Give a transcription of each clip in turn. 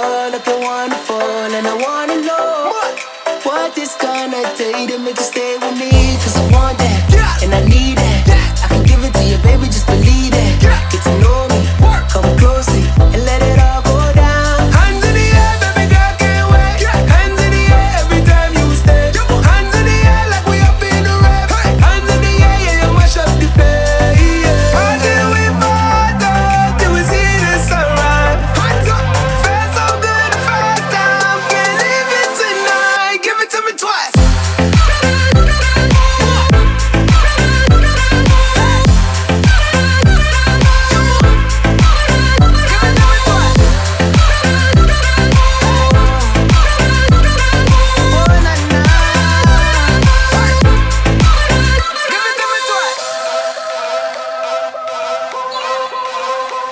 girl looking wonderful, and I wanna know what it's gonna take to make you stay with me. Cause I want that, and I need that. I can give it to you, baby, just believe that. Get to know me, come closely, and let it all go down. Hands in the air, baby girl, can't wait. Hands in the air every time you stay. Hands in the air like we up in the rap. Hands in the air, yeah, you mash up the place. Until we part out, till we see the sunrise. Hands up, feel so good the first time. Can't leave it tonight, give it to me twice.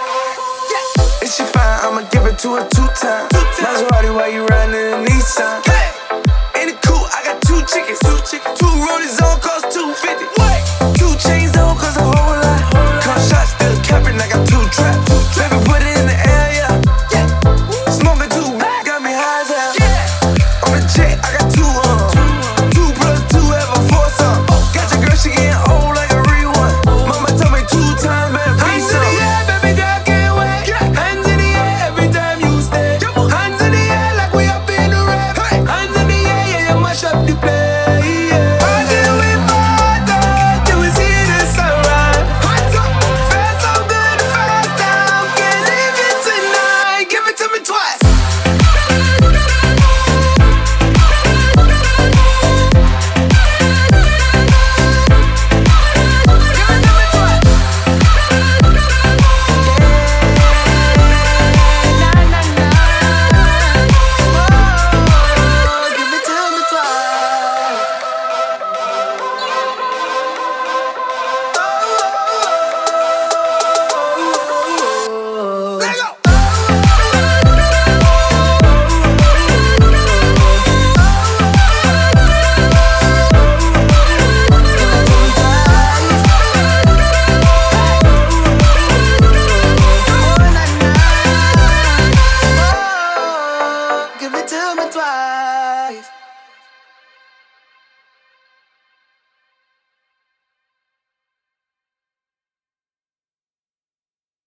If she fine, I'ma give it to her 2 times. Maserati, why you riding in a Nissan?